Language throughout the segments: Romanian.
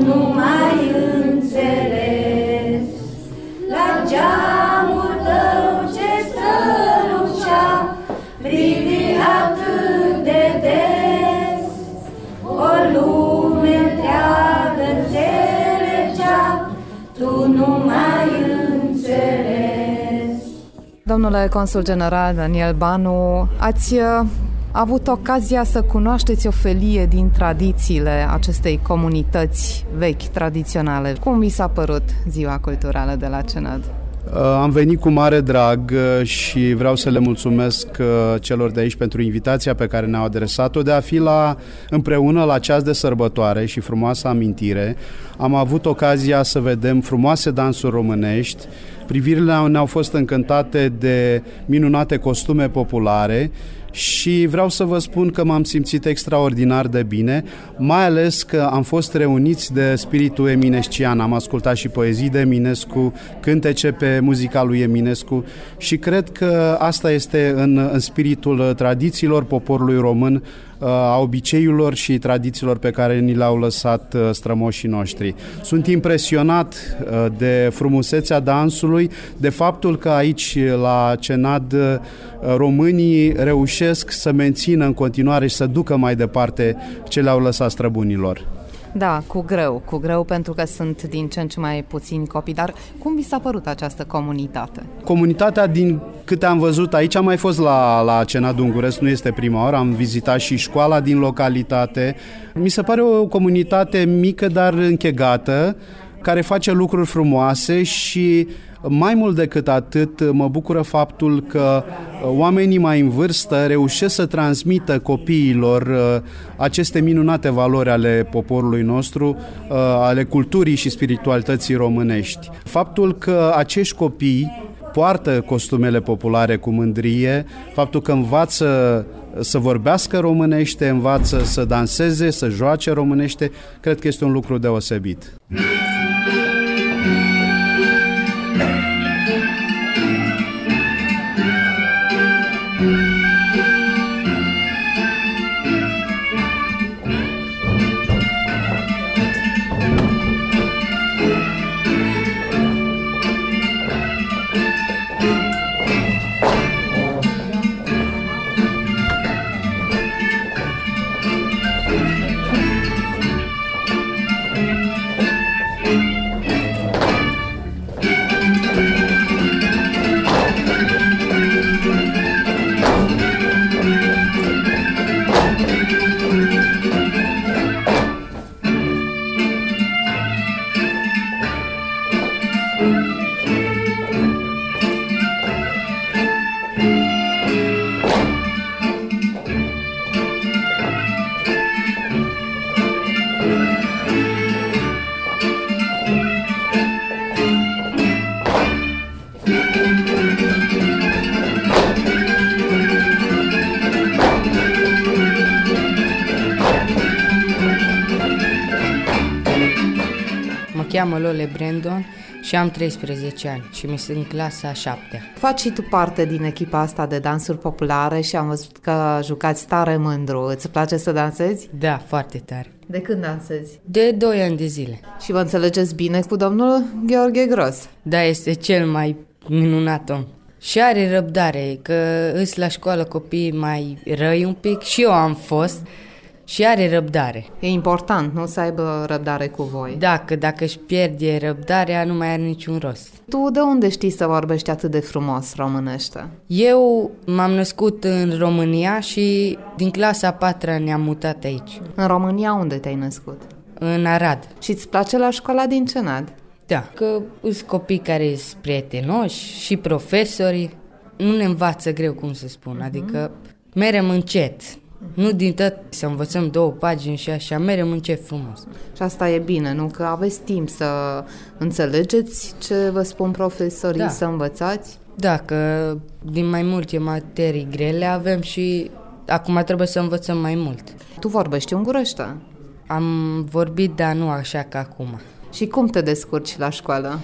nu mai înțeles. La geamul tău ce strălucea, privi atât de des, o lume întreagă înțelegea, tu nu mai înțeles. Domnule Consul General Daniel Banu, ați avut ocazia să cunoașteți o felie din tradițiile acestei comunități vechi, tradiționale. Cum vi s-a părut Ziua Culturală de la Cenad? Am venit cu mare drag și vreau să le mulțumesc celor de aici pentru invitația pe care ne-au adresat-o de a fi împreună la ceas de sărbătoare și frumoasă amintire. Am avut ocazia să vedem frumoase dansuri românești, privirile ne-au fost încântate de minunate costume populare și vreau să vă spun că m-am simțit extraordinar de bine, mai ales că am fost reuniți de spiritul eminescian. Am ascultat și poezii de Eminescu, cântece pe muzica lui Eminescu și cred că asta este în spiritul tradițiilor poporului român, a obiceiurilor și tradițiilor pe care ni le-au lăsat strămoșii noștri. Sunt impresionat de frumusețea dansului, de faptul că aici la Cenad românii reușesc să mențină în continuare și să ducă mai departe ce le-au lăsat străbunilor. Da, cu greu, pentru că sunt din ce în ce mai puțini copii, dar cum vi s-a părut această comunitate? Comunitatea, din câte am văzut aici, am mai fost la Cenad Unguresc, nu este prima oară, am vizitat și școala din localitate. Mi se pare o comunitate mică, dar închegată, care face lucruri frumoase și mai mult decât atât, mă bucură faptul că oamenii mai în vârstă reușesc să transmită copiilor aceste minunate valori ale poporului nostru, ale culturii și spiritualității românești. Faptul că acești copii poartă costumele populare cu mândrie, faptul că învață să vorbească românește, învață să danseze, să joace românește, cred că este un lucru deosebit. Mă cheamă Lole Brandon și am 13 ani și mi sunt în clasa a 7-a. Faci și tu parte din echipa asta de dansuri populare și am văzut că jucați tare mândru. Îți place să dansezi? Da, foarte tare. De când dansezi? De 2 ani de zile. Și vă înțelegeți bine cu domnul Gheorghe Gros? Da, este cel mai minunat om. Și are răbdare, că îs la școală copii mai răi un pic și eu am fost. Și are răbdare. E important, nu, să aibă răbdare cu voi. Dacă își pierde răbdarea, nu mai are niciun rost. Tu de unde știi să vorbești atât de frumos românește? Eu m-am născut în România și din clasa a 4-a ne-am mutat aici. În România unde te-ai născut? În Arad. Și îți place la școala din Cenad? Da, că sunt copii care sunt prietenoși și profesorii. Nu ne învață greu, cum să spun, adică merem încet. Nu din tot să învățăm 2 pagini și așa, merem încet frumos. Și asta e bine, nu? Că aveți timp să înțelegeți ce vă spun profesorii, da. Să învățați? Da, că din mai multe materii grele avem și acum trebuie să învățăm mai mult. Tu vorbești ungurește? Am vorbit, dar nu așa ca acum. Și cum te descurci la școală?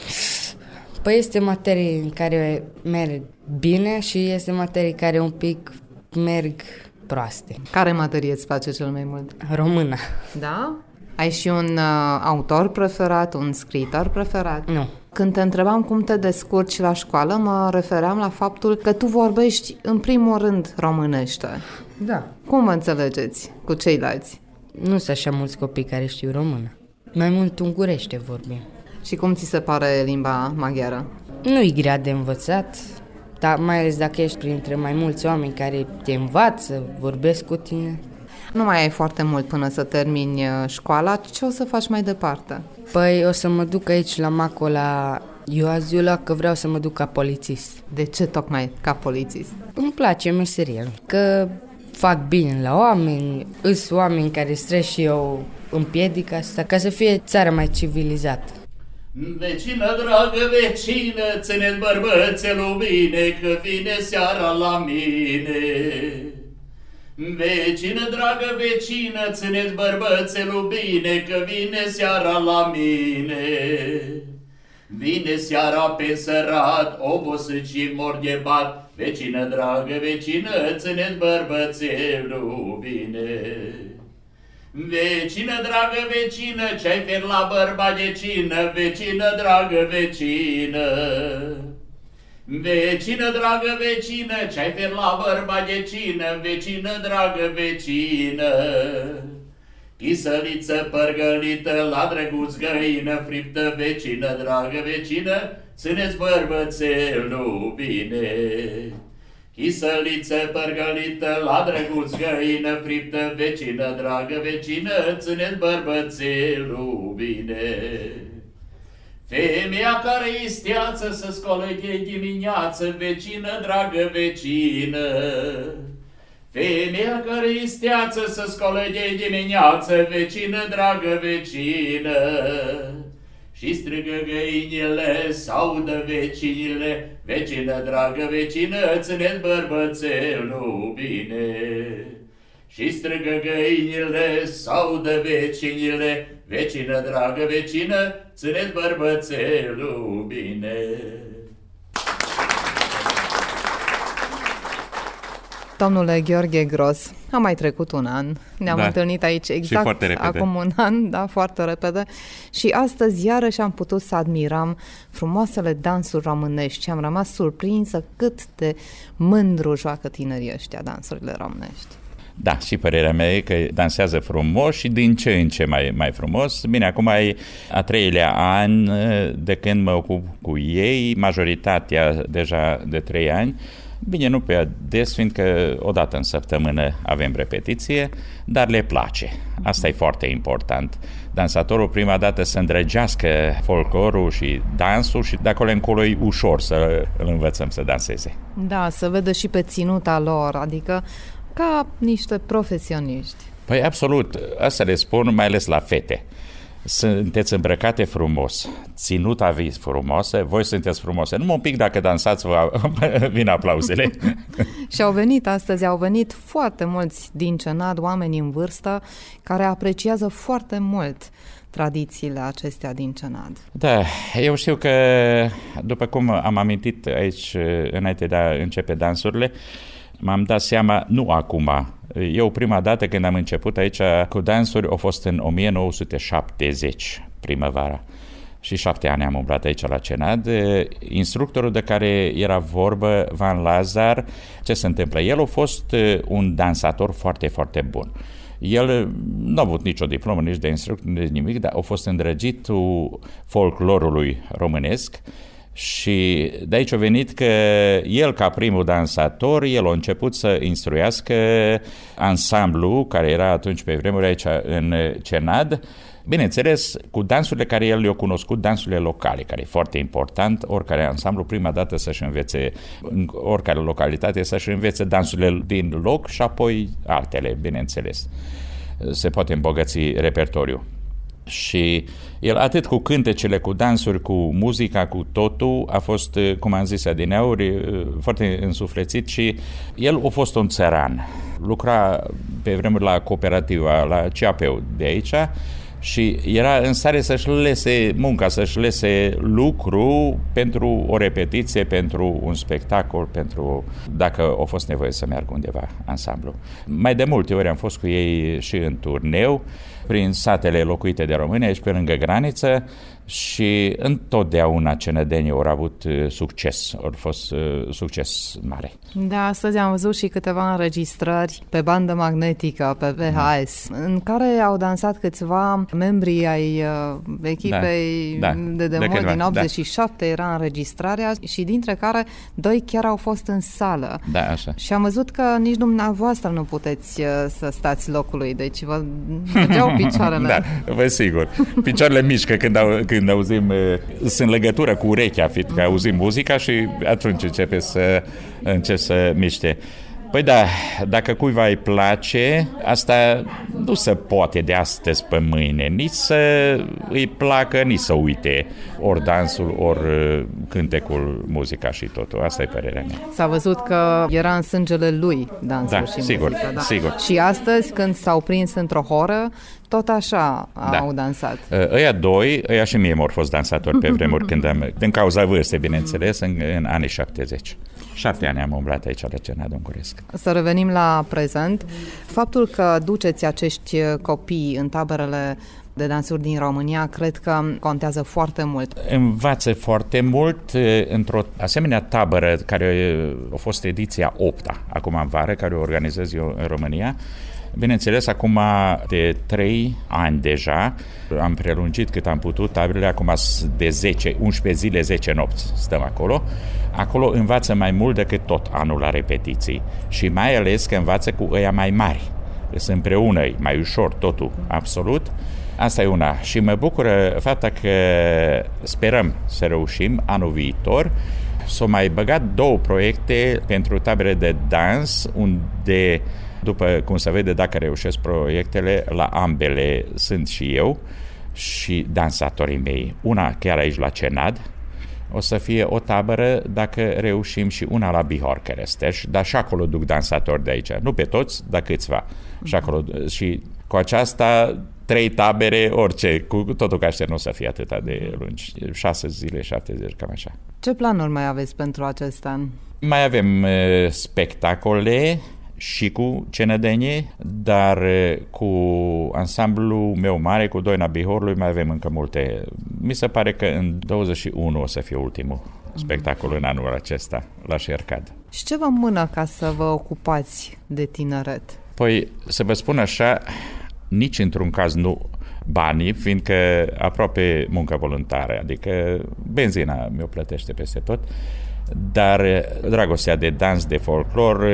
Păi este materii în care merg bine și este materii care un pic merg proaste. Care materie îți place cel mai mult? Româna. Da? Ai și un autor preferat, un scriitor preferat? Nu. Când te întrebam cum te descurci la școală, mă refeream la faptul că tu vorbești în primul rând românește. Da. Cum vă înțelegeți cu ceilalți? Nu sunt așa mulți copii care știu română. Mai mult ungurește vorbim. Și cum ți se pare limba maghiară? Nu e grea de învățat, dar mai ales dacă ești printre mai mulți oameni care te învață, vorbesc cu tine. Nu mai ai foarte mult până să termini școala. Ce o să faci mai departe? Păi o să mă duc aici la Maco la Ioaziula, că vreau să mă duc ca polițist. De ce tocmai ca polițist? Îmi place meseria, că fac bine la oameni, îs oameni care trebuie și eu împiedic asta, ca să fie țara mai civilizată. Vecină, dragă vecină, ține-ți bărbățelul bine, că vine seara la mine. Vecină, dragă vecină, ține-ți bărbățelul bine, că vine seara la mine. Vine seara pe sărat, obosit și morghebat. Vecină, dragă vecină, ține-ți bărbățelul bine. Vecină, dragă vecină, ce-ai fer la bărba de cină, vecină, dragă vecină. Vecină, dragă vecină, ce-ai fer la bărba de cină, vecină, dragă vecină. Chisăliță părgălită, la drăguț găină friptă, vecină, dragă vecină, ține-ți bărbățelul bine. Chisăliță părgălită, la drăguț găină friptă, vecină, dragă vecină, ține-ți bărbățelul bine. Femeia care-i steață să scolăie dimineață, vecină, dragă vecină. Femeia care-i steață să scolăie dimineață, vecină, dragă vecină. Și strigă găinile, s-audă vecinile, vecină, dragă vecină, ține-ți bărbățelul bine. Și strigă găinile, s-audă vecinile, vecină, dragă vecină, ține-ți bărbățelul bine. Domnule Gheorghe Gros, a mai trecut un an, ne-am întâlnit aici exact acum un an, da, foarte repede, și astăzi iarăși am putut să admirăm frumoasele dansuri românești și am rămas surprinsă cât de mândru joacă tinerii ăștia dansurile românești. Da, și părerea mea e că dansează frumos și din ce în ce mai frumos. Bine, acum e a 3-lea an de când mă ocup cu ei, majoritatea deja de 3 ani. Bine, nu pe des, fiindcă o dată în săptămână avem repetiție, dar le place. Asta e foarte important. Dansatorul prima dată să îndrăgească folclorul și dansul și de acolo încolo e ușor să îl învățăm să danseze. Da, să vedă și pe ținuta lor, adică ca niște profesioniști. Păi absolut, asta le spun mai ales la fete. Sunteți îmbrăcate frumos, ținuta frumoasă, voi sunteți frumoase. Numai un pic dacă dansați, vin aplauzele. Și au venit foarte mulți din Cenad, oameni în vârstă, care apreciază foarte mult tradițiile acestea din Cenad. Da, eu știu că, după cum am amintit aici, înainte de a începe dansurile, m-am dat seama, nu acum. Eu prima dată când am început aici cu dansuri a fost în 1970, primăvara. Și 7 ani am umblat aici la Cenad. Instructorul de care era vorbă, Van Lazar, ce se întâmplă? El a fost un dansator foarte, foarte bun. El nu a avut nicio diplomă, nici de instructor, nici nimic, dar a fost îndrăgitul folclorului românesc. Și de aici a venit că el, ca primul dansator, el a început să instruiască ansamblu care era atunci pe vremuri aici în Cenad, bineînțeles cu dansurile care el le-a cunoscut, dansurile locale, care e foarte important, oricare ansamblu prima dată să-și învețe, în oricare localitate să-și învețe dansurile din loc și apoi altele, bineînțeles. Se poate îmbogăți repertoriul. Și el atât cu cântecele, cu dansuri, cu muzica, cu totul, a fost, cum am zis adineauri, foarte însuflețit și el a fost un țăran. Lucra pe vremuri la cooperativa, la CAP-ul de aici și era în stare să-și lese munca, să-și lese lucru pentru o repetiție, pentru un spectacol, pentru dacă a fost nevoie să meargă undeva ansamblu. Mai de multe ori am fost cu ei și în turneu. prin satele locuite de români, aici pe lângă graniță, și întotdeauna cenădenii au avut succes, au fost succes mare. Da, astăzi am văzut și câteva înregistrări pe bandă magnetică, pe VHS, în care au dansat câțiva membri ai echipei de demol din 87, era înregistrarea, și dintre care 2 chiar au fost în sală. Da, așa. Și am văzut că nici dumneavoastră nu puteți să stați locului, deci vă mergeau picioarele. Da, vă sigur. Picioarele mișcă când auzim, sunt legătură cu urechea, fiindcă auzim muzica și atunci începe să miște. Păi da, dacă cuiva îi place, asta nu se poate de astăzi pe mâine, nici să îi placă, nici să uite ori dansul, ori cântecul, muzica și totul. Asta e părerea mea. S-a văzut că era în sângele lui dansul și sigur, muzica. Da, sigur. Și astăzi, când s-au prins într-o horă, tot așa au dansat. Ăia 2, ăia și mie m-au fost dansatori pe vremuri, din cauza vârstei, bineînțeles, în anii 70. 7 ani am umblat aici la Cernad Unguresc. Să revenim la prezent. Faptul că duceți acești copii în taberele de dansuri din România, cred că contează foarte mult. Învață foarte mult într-o asemenea tabără care a fost ediția 8-a, acum în vară, care o organizez eu în România. Bineînțeles, acum de 3 ani deja am prelungit cât am putut taberele, acum de 11 zile, 10 nopți stăm acolo. Acolo învață mai mult decât tot anul la repetiții și mai ales că învață cu ăia mai mari. Sunt împreună, mai ușor totul, absolut. Asta e una. Și mă bucură faptul că sperăm să reușim anul viitor. S-au mai băgat 2 proiecte pentru tabere de dans, unde, după cum se vede, dacă reușesc proiectele, la ambele sunt și eu și dansatorii mei. Una chiar aici la Cernad, o să fie o tabără, dacă reușim, și una la Bihor Keresztes, dar și acolo duc dansatori de aici. Nu pe toți, dar câțiva. Și acolo, și cu aceasta 3 tabere, orice, cu totul că aștept nu o să fie atât de lungi. 6 zile, 7 zile, cam așa. Ce planuri mai aveți pentru acest an? Mai avem spectacole și cu cenădenie, dar cu ansamblul meu mare, cu Doina Bihorului, mai avem încă multe. Mi se pare că în 21 o să fie ultimul spectacol în anul acesta, la Șercad. Și ce vă mână ca să vă ocupați de tineret? Păi, să vă spun așa, nici într-un caz nu banii, fiindcă aproape muncă voluntară, adică benzina mi-o plătește peste tot, dar dragostea de dans, de folclor.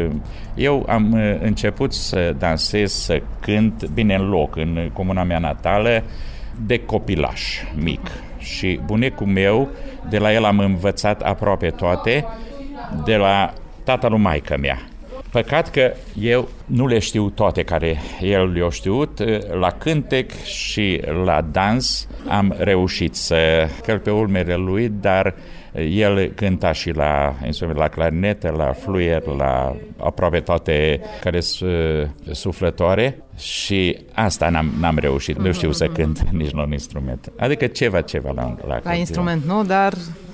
Eu am început să dansez, să cânt, bine în loc, în comuna mea natală, de copilaș mic. Și bunicul meu, de la el am învățat aproape toate, de la tatăl maică mea. Păcat că eu nu le știu toate care el le-a știut. La cântec și la dans am reușit să căl pe urmele lui, dar el cânta și la instrument, la clarinetă, la fluier, la aproape toate care sunt suflătoare și asta n-am reușit. Nu știu să cânt nici la un instrument. Adică ceva la instrument, nu, dar...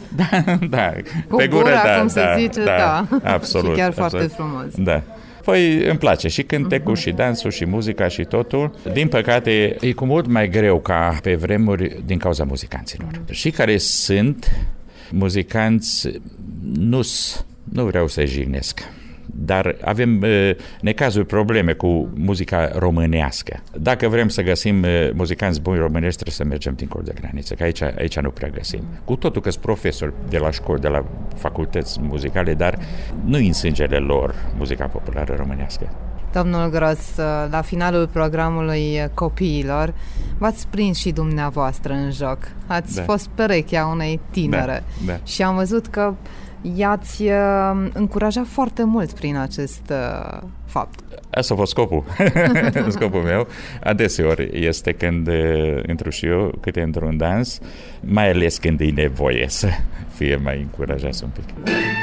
Da, cu pe gură, da, cum se zice, da, absolut. Și chiar absolut. foarte frumos. Da. Păi îmi place și cântecul, și dansul, și muzica, și totul. Din păcate, e cu mult mai greu ca pe vremuri din cauza muzicanților. Și care sunt muzicanți, nu vreau să jignesc, dar avem necazuri, probleme cu muzica românească. Dacă vrem să găsim muzicanți buni românești, trebuie să mergem dincolo de graniță, că aici nu prea găsim. Cu totul că sunt profesori de la școli, de la facultăți muzicale, dar nu-i în sângele lor muzica populară românească. Domnul Gros, la finalul programului copiilor, v-ați prins și dumneavoastră în joc. Ați fost perechea unei tinere. Da. Și am văzut că i-ați încurajat foarte mult prin acest fapt. Asta a fost scopul. Scopul meu. Adeseori este când intru și eu câte într-un dans, mai ales când e nevoie să fie mai încurajați un pic.